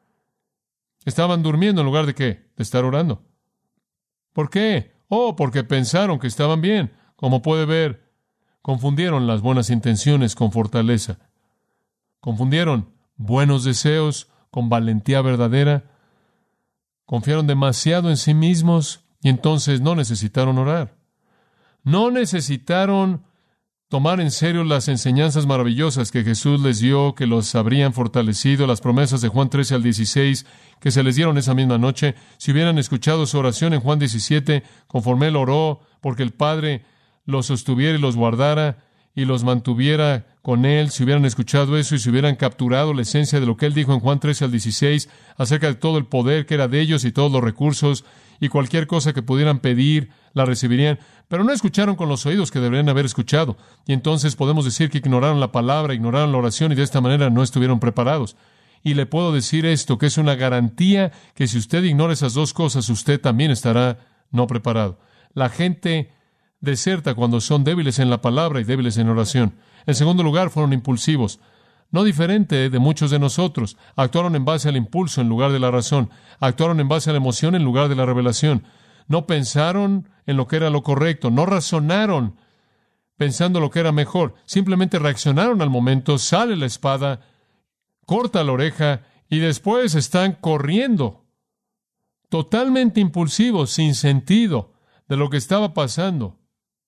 Estaban durmiendo en lugar de ¿qué? De estar orando. ¿Por qué? Porque pensaron que estaban bien. Como puede ver, confundieron las buenas intenciones con fortaleza. Confundieron buenos deseos con valentía verdadera. Confiaron demasiado en sí mismos y entonces no necesitaron orar. No necesitaron tomar en serio las enseñanzas maravillosas que Jesús les dio, que los habrían fortalecido, las promesas de Juan 13 al 16, que se les dieron esa misma noche. Si hubieran escuchado su oración en Juan 17, conforme Él oró, porque el Padre los sostuviera y los guardara y los mantuviera con Él, si hubieran escuchado eso y si hubieran capturado la esencia de lo que Él dijo en Juan 13 al 16, acerca de todo el poder que era de ellos y todos los recursos, y cualquier cosa que pudieran pedir, la recibirían, pero no escucharon con los oídos que deberían haber escuchado, y entonces podemos decir que ignoraron la palabra, ignoraron la oración, y de esta manera no estuvieron preparados. Y le puedo decir esto, que es una garantía que si usted ignora esas dos cosas, usted también estará no preparado. La gente deserta cuando son débiles en la palabra y débiles en oración. En segundo lugar, fueron impulsivos. No diferente de muchos de nosotros. Actuaron en base al impulso en lugar de la razón. Actuaron en base a la emoción en lugar de la revelación. No pensaron en lo que era lo correcto. No razonaron pensando lo que era mejor. Simplemente reaccionaron al momento. Sale la espada, corta la oreja y después están corriendo. Totalmente impulsivos, sin sentido de lo que estaba pasando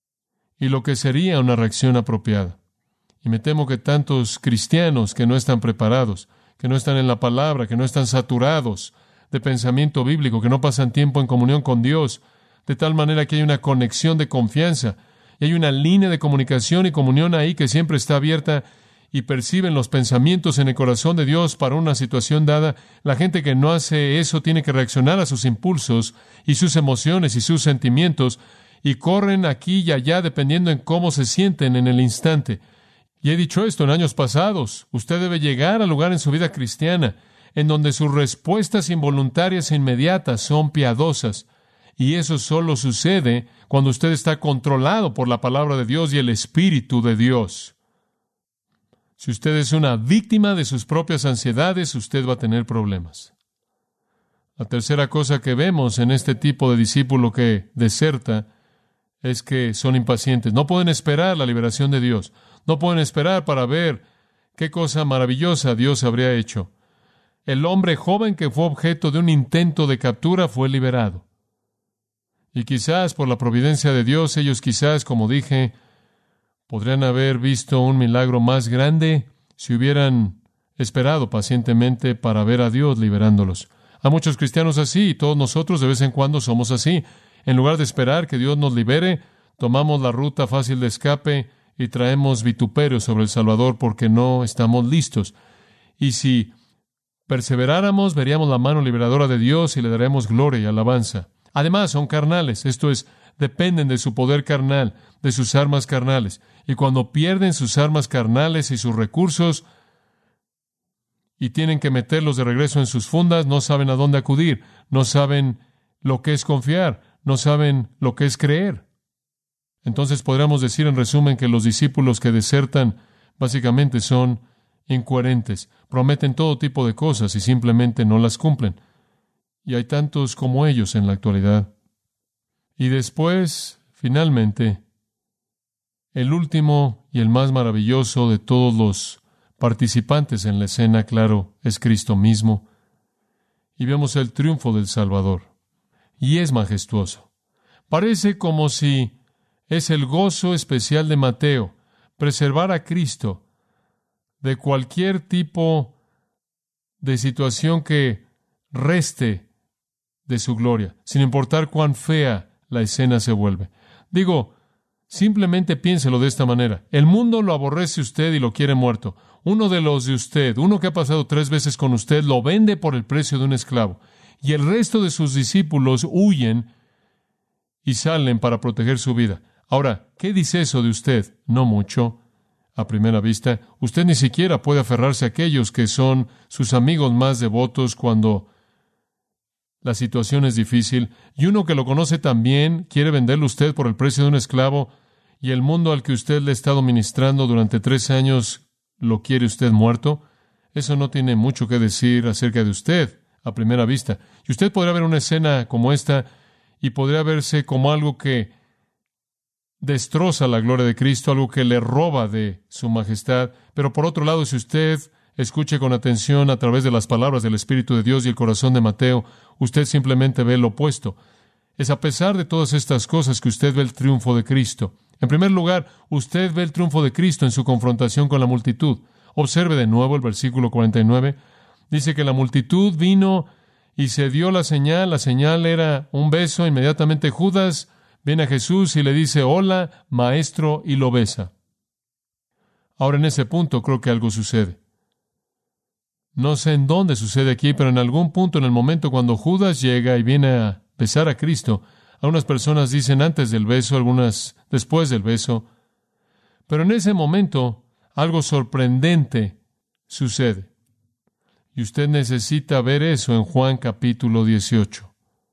y lo que sería una reacción apropiada. Y me temo que tantos cristianos que no están preparados, que no están en la palabra, que no están saturados de pensamiento bíblico, que no pasan tiempo en comunión con Dios, de tal manera que hay una conexión de confianza y hay una línea de comunicación y comunión ahí que siempre está abierta y perciben los pensamientos en el corazón de Dios para una situación dada. La gente que no hace eso tiene que reaccionar a sus impulsos y sus emociones y sus sentimientos y corren aquí y allá dependiendo en cómo se sienten en el instante. Y he dicho esto en años pasados. Usted debe llegar al lugar en su vida cristiana en donde sus respuestas involuntarias e inmediatas son piadosas. Y eso solo sucede cuando usted está controlado por la palabra de Dios y el Espíritu de Dios. Si usted es una víctima de sus propias ansiedades, usted va a tener problemas. La tercera cosa que vemos en este tipo de discípulo que deserta es que son impacientes. No pueden esperar la liberación de Dios. No pueden esperar para ver qué cosa maravillosa Dios habría hecho. El hombre joven que fue objeto de un intento de captura fue liberado. Y quizás por la providencia de Dios, ellos quizás, como dije, podrían haber visto un milagro más grande si hubieran esperado pacientemente para ver a Dios liberándolos. Hay muchos cristianos así y todos nosotros de vez en cuando somos así. En lugar de esperar que Dios nos libere, tomamos la ruta fácil de escape y traemos vituperio sobre el Salvador porque no estamos listos. Y si perseveráramos, veríamos la mano liberadora de Dios y le daremos gloria y alabanza. Además, son carnales, esto es, dependen de su poder carnal, de sus armas carnales. Y cuando pierden sus armas carnales y sus recursos y tienen que meterlos de regreso en sus fundas, no saben a dónde acudir, no saben lo que es confiar, no saben lo que es creer. Entonces podríamos decir en resumen que los discípulos que desertan básicamente son incoherentes, prometen todo tipo de cosas y simplemente no las cumplen. Y hay tantos como ellos en la actualidad. Y después, finalmente, el último y el más maravilloso de todos los participantes en la escena, claro, es Cristo mismo. Y vemos el triunfo del Salvador. Y es majestuoso. Parece como si es el gozo especial de Mateo, preservar a Cristo de cualquier tipo de situación que reste de su gloria, sin importar cuán fea la escena se vuelve. Digo, simplemente piénselo de esta manera. El mundo lo aborrece usted y lo quiere muerto. Uno de los de usted, uno que ha pasado 3 veces con usted, lo vende por el precio de un esclavo. Y el resto de sus discípulos huyen y salen para proteger su vida. Ahora, ¿qué dice eso de usted? No mucho. A primera vista, usted ni siquiera puede aferrarse a aquellos que son sus amigos más devotos cuando la situación es difícil, y uno que lo conoce tan bien quiere venderlo usted por el precio de un esclavo, y el mundo al que usted le ha estado ministrando durante 3 años lo quiere usted muerto. Eso no tiene mucho que decir acerca de usted a primera vista. Y usted podría ver una escena como esta y podría verse como algo que destroza la gloria de Cristo, algo que le roba de su majestad. Pero por otro lado, si usted escuche con atención a través de las palabras del Espíritu de Dios y el corazón de Mateo, usted simplemente ve lo opuesto. Es a pesar de todas estas cosas que usted ve el triunfo de Cristo. En primer lugar, usted ve el triunfo de Cristo en su confrontación con la multitud. Observe de nuevo el versículo 49. Dice que la multitud vino y se dio la señal. La señal era un beso. Inmediatamente Judas viene a Jesús y le dice, hola, maestro, y lo besa. Ahora en ese punto creo que algo sucede. No sé en dónde sucede aquí, pero en algún punto, en el momento cuando Judas llega y viene a besar a Cristo, algunas personas dicen antes del beso, algunas después del beso, pero en ese momento algo sorprendente sucede. Y usted necesita ver eso en Juan capítulo 18.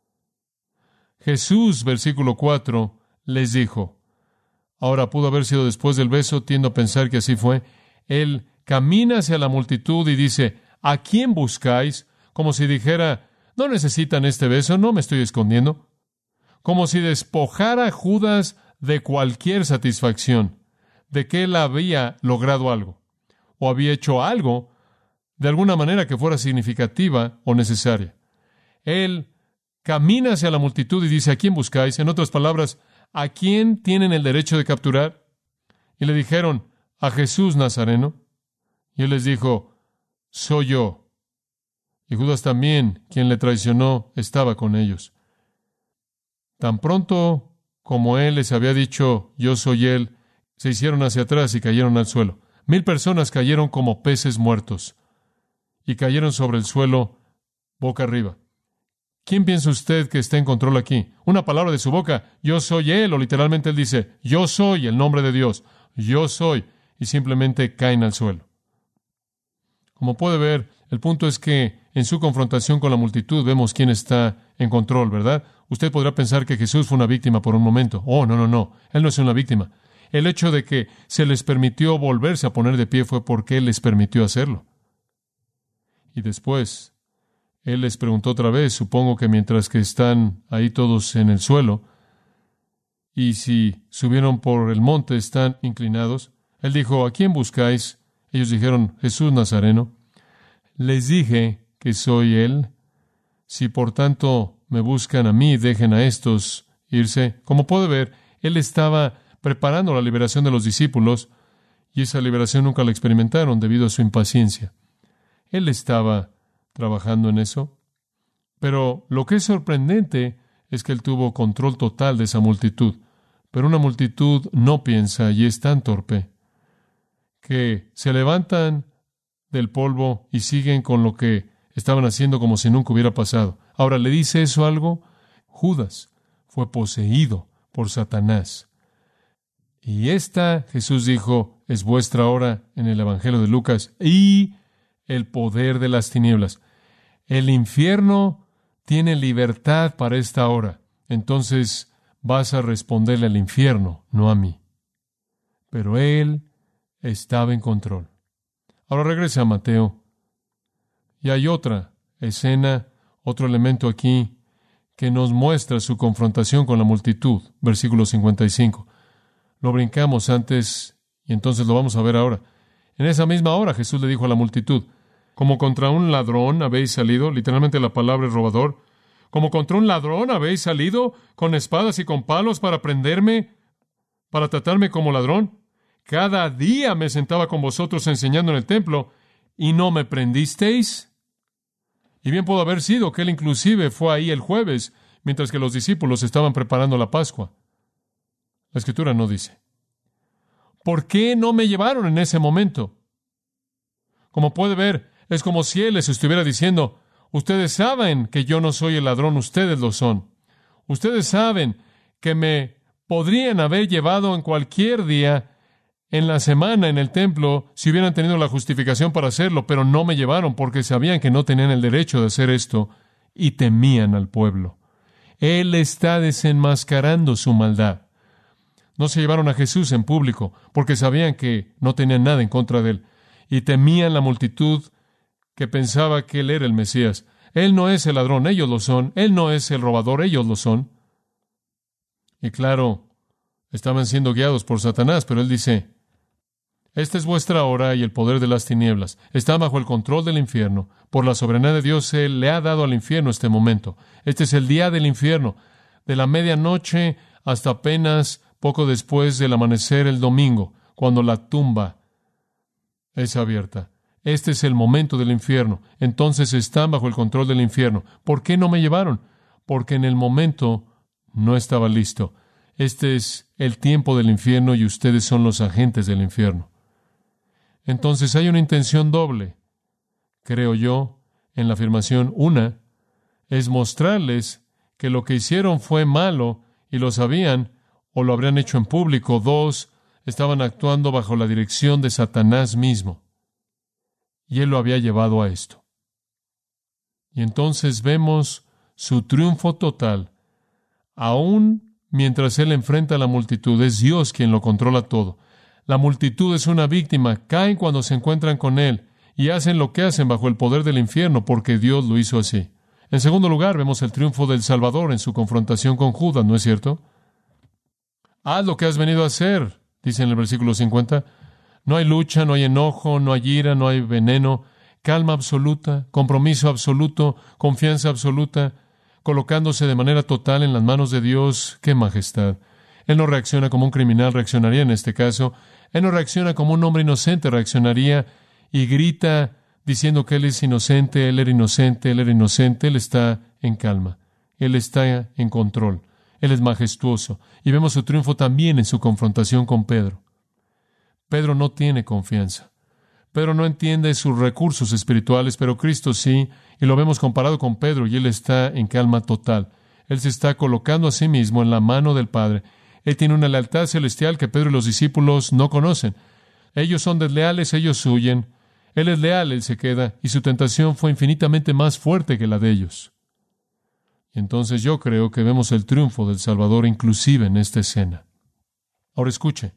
Jesús, versículo 4, les dijo, ahora pudo haber sido después del beso, tiendo a pensar que así fue, él camina hacia la multitud y dice, ¿a quién buscáis? Como si dijera, no necesitan este beso, no me estoy escondiendo. Como si despojara a Judas de cualquier satisfacción, de que él había logrado algo, o había hecho algo de alguna manera que fuera significativa o necesaria. Él camina hacia la multitud y dice, ¿a quién buscáis? En otras palabras, ¿a quién tienen el derecho de capturar? Y le dijeron, a Jesús Nazareno. Y él les dijo, soy yo. Y Judas también, quien le traicionó, estaba con ellos. Tan pronto como él les había dicho, yo soy él, se hicieron hacia atrás y cayeron al suelo. 1,000 personas cayeron como peces muertos y cayeron sobre el suelo boca arriba. ¿Quién piensa usted que está en control aquí? Una palabra de su boca, yo soy él, o literalmente él dice, yo soy el nombre de Dios, yo soy, y simplemente caen al suelo. Como puede ver, el punto es que en su confrontación con la multitud vemos quién está en control, ¿verdad? Usted podrá pensar que Jesús fue una víctima por un momento. Oh, no. Él no es una víctima. El hecho de que se les permitió volverse a poner de pie fue porque Él les permitió hacerlo. Y después, Él les preguntó otra vez, supongo que mientras que están ahí todos en el suelo, y si subieron por el monte, están inclinados. Él dijo, ¿a quién buscáis? Ellos dijeron, Jesús Nazareno. Les dije que soy Él. Si por tanto me buscan a mí, dejen a estos irse. Como puede ver, Él estaba preparando la liberación de los discípulos, y esa liberación nunca la experimentaron debido a su impaciencia. Él estaba trabajando en eso. Pero lo que es sorprendente es que Él tuvo control total de esa multitud. Pero una multitud no piensa y es tan torpe que se levantan del polvo y siguen con lo que estaban haciendo como si nunca hubiera pasado. Ahora, ¿le dice eso algo? Judas fue poseído por Satanás. Y esta, Jesús dijo, es vuestra hora en el Evangelio de Lucas, y el poder de las tinieblas. El infierno tiene libertad para esta hora. entonces vas a responderle al infierno, no a mí. Pero Él estaba en control. Ahora regrese a Mateo. Y hay otra escena, otro elemento aquí que nos muestra su confrontación con la multitud. Versículo 55. Lo brincamos antes y entonces lo vamos a ver ahora. En esa misma hora Jesús le dijo a la multitud: como contra un ladrón habéis salido, literalmente la palabra es robador, como contra un ladrón habéis salido con espadas y con palos para prenderme, para tratarme como ladrón. Cada día me sentaba con vosotros enseñando en el templo y no me prendisteis. Y bien pudo haber sido que él inclusive fue ahí el jueves, mientras que los discípulos estaban preparando la Pascua. La Escritura no dice. ¿Por qué no me llevaron en ese momento? Como puede ver, es como si Él les estuviera diciendo: ustedes saben que yo no soy el ladrón, ustedes lo son. Ustedes saben que me podrían haber llevado en cualquier día en la semana en el templo si hubieran tenido la justificación para hacerlo, pero no me llevaron porque sabían que no tenían el derecho de hacer esto y temían al pueblo. Él está desenmascarando su maldad. No se llevaron a Jesús en público porque sabían que no tenían nada en contra de Él y temían la multitud que pensaba que Él era el Mesías. Él no es el ladrón, ellos lo son. Él no es el robador, ellos lo son. Y claro, estaban siendo guiados por Satanás, pero Él dice: esta es vuestra hora y el poder de las tinieblas. Está bajo el control del infierno. Por la soberanía de Dios, Él le ha dado al infierno este momento. Este es el día del infierno, de la medianoche hasta apenas poco después del amanecer el domingo, cuando la tumba es abierta. Este es el momento del infierno. Entonces están bajo el control del infierno. ¿Por qué no me llevaron? Porque en el momento no estaba listo. Este es el tiempo del infierno y ustedes son los agentes del infierno. Entonces hay una intención doble, creo yo, en la afirmación. Una es mostrarles que lo que hicieron fue malo y lo sabían o lo habrían hecho en público. Dos, estaban actuando bajo la dirección de Satanás mismo. Y él lo había llevado a esto. Y entonces vemos su triunfo total. Aún mientras él enfrenta a la multitud, es Dios quien lo controla todo. La multitud es una víctima, caen cuando se encuentran con él y hacen lo que hacen bajo el poder del infierno porque Dios lo hizo así. En segundo lugar, vemos el triunfo del Salvador en su confrontación con Judas, ¿no es cierto? Haz lo que has venido a hacer, dice en el versículo 50. No hay lucha, no hay enojo, no hay ira, no hay veneno, calma absoluta, compromiso absoluto, confianza absoluta, colocándose de manera total en las manos de Dios. ¡Qué majestad! Él no reacciona como un criminal reaccionaría en este caso. Él no reacciona como un hombre inocente reaccionaría y grita diciendo que él es inocente, él era inocente, él era inocente. Él está en calma. Él está en control. Él es majestuoso. Y vemos su triunfo también en su confrontación con Pedro. Pedro no tiene confianza. Pedro no entiende sus recursos espirituales, pero Cristo sí, y lo vemos comparado con Pedro, y él está en calma total. Él se está colocando a sí mismo en la mano del Padre. Él tiene una lealtad celestial que Pedro y los discípulos no conocen. Ellos son desleales, ellos huyen. Él es leal, él se queda, y su tentación fue infinitamente más fuerte que la de ellos. Y entonces yo creo que vemos el triunfo del Salvador inclusive en esta escena. Ahora escuche.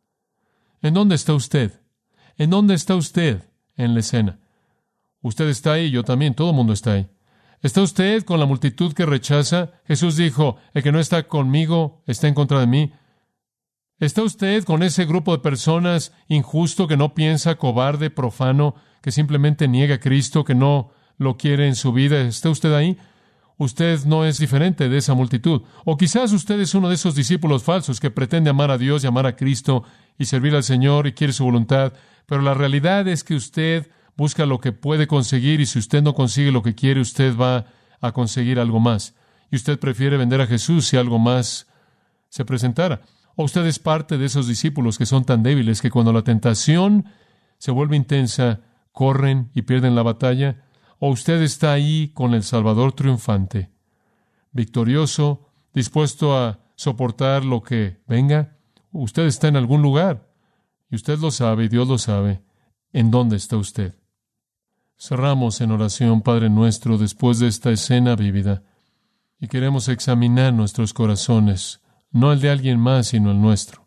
¿En dónde está usted? ¿En dónde está usted en la escena? Usted está ahí, yo también, todo el mundo está ahí. ¿Está usted con la multitud que rechaza? Jesús dijo: el que no está conmigo está en contra de mí. ¿Está usted con ese grupo de personas injusto que no piensa, cobarde, profano, que simplemente niega a Cristo, que no lo quiere en su vida? ¿Está usted ahí? Usted no es diferente de esa multitud. O quizás usted es uno de esos discípulos falsos que pretende amar a Dios y amar a Cristo y servir al Señor y quiere su voluntad, pero la realidad es que usted busca lo que puede conseguir y si usted no consigue lo que quiere, usted va a conseguir algo más. Y usted prefiere vender a Jesús si algo más se presentara. O usted es parte de esos discípulos que son tan débiles que cuando la tentación se vuelve intensa, corren y pierden la batalla. O usted está ahí con el Salvador triunfante, victorioso, dispuesto a soportar lo que venga. Usted está en algún lugar y usted lo sabe y Dios lo sabe. ¿En dónde está usted? Cerramos en oración, Padre nuestro, después de esta escena vívida. Y queremos examinar nuestros corazones, no el de alguien más, sino el nuestro.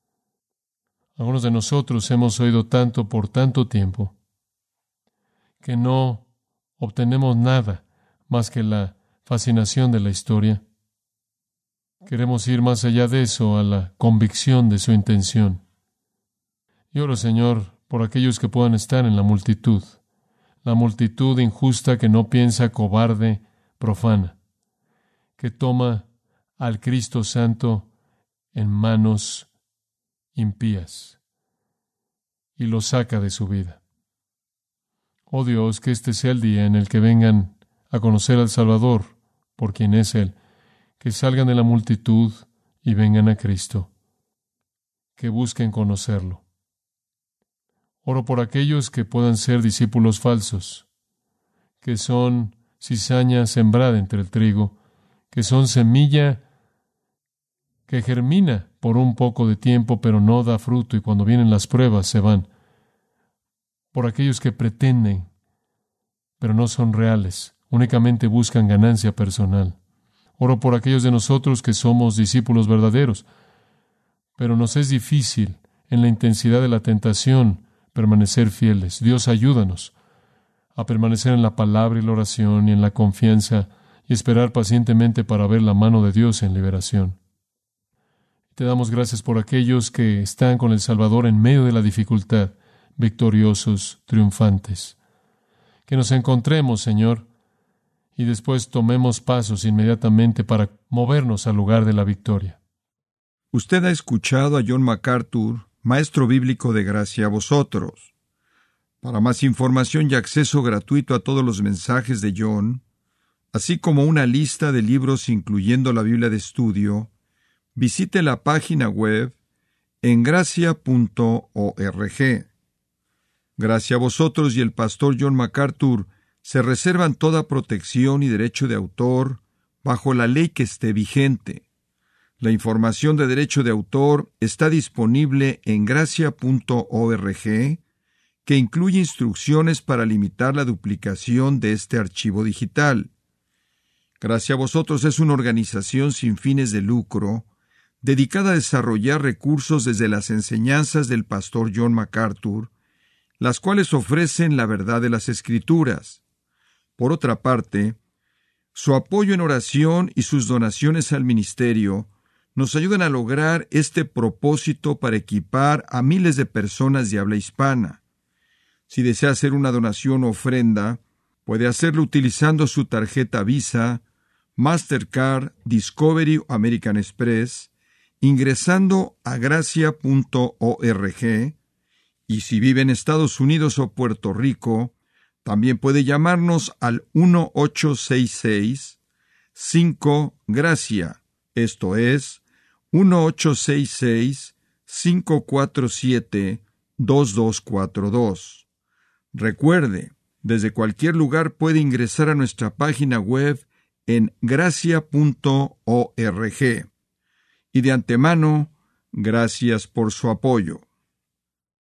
Algunos de nosotros hemos oído tanto por tanto tiempo que no obtenemos nada más que la fascinación de la historia. Queremos ir más allá de eso, a la convicción de su intención. Y oro, Señor, por aquellos que puedan estar en la multitud injusta que no piensa, cobarde, profana, que toma al Cristo Santo en manos impías y lo saca de su vida. Oh Dios, que este sea el día en el que vengan a conocer al Salvador por quien es Él, que salgan de la multitud y vengan a Cristo, que busquen conocerlo. Oro por aquellos que puedan ser discípulos falsos, que son cizaña sembrada entre el trigo, que son semilla que germina por un poco de tiempo, pero no da fruto, y cuando vienen las pruebas se van. Por aquellos que pretenden, pero no son reales, únicamente buscan ganancia personal. Oro por aquellos de nosotros que somos discípulos verdaderos, pero nos es difícil en la intensidad de la tentación permanecer fieles. Dios, ayúdanos a permanecer en la palabra y la oración y en la confianza y esperar pacientemente para ver la mano de Dios en liberación. Te damos gracias por aquellos que están con el Salvador en medio de la dificultad, victoriosos, triunfantes. Que nos encontremos, Señor, y después tomemos pasos inmediatamente para movernos al lugar de la victoria. Usted ha escuchado a John MacArthur, maestro bíblico de Gracia a Vosotros. Para más información y acceso gratuito a todos los mensajes de John, así como una lista de libros incluyendo la Biblia de estudio, visite la página web en gracia.org. Gracia a Vosotros y el pastor John MacArthur se reservan toda protección y derecho de autor bajo la ley que esté vigente. La información de derecho de autor está disponible en gracia.org, que incluye instrucciones para limitar la duplicación de este archivo digital. Gracia a Vosotros es una organización sin fines de lucro, dedicada a desarrollar recursos desde las enseñanzas del pastor John MacArthur, las cuales ofrecen la verdad de las Escrituras. Por otra parte, su apoyo en oración y sus donaciones al ministerio nos ayudan a lograr este propósito para equipar a miles de personas de habla hispana. Si desea hacer una donación o ofrenda, puede hacerlo utilizando su tarjeta Visa, Mastercard, Discovery o American Express, ingresando a gracia.org, y si vive en Estados Unidos o Puerto Rico, también puede llamarnos al 1-866-5-GRACIA, esto es, 1-866-547-2242. Recuerde, desde cualquier lugar puede ingresar a nuestra página web en gracia.org. Y de antemano, gracias por su apoyo.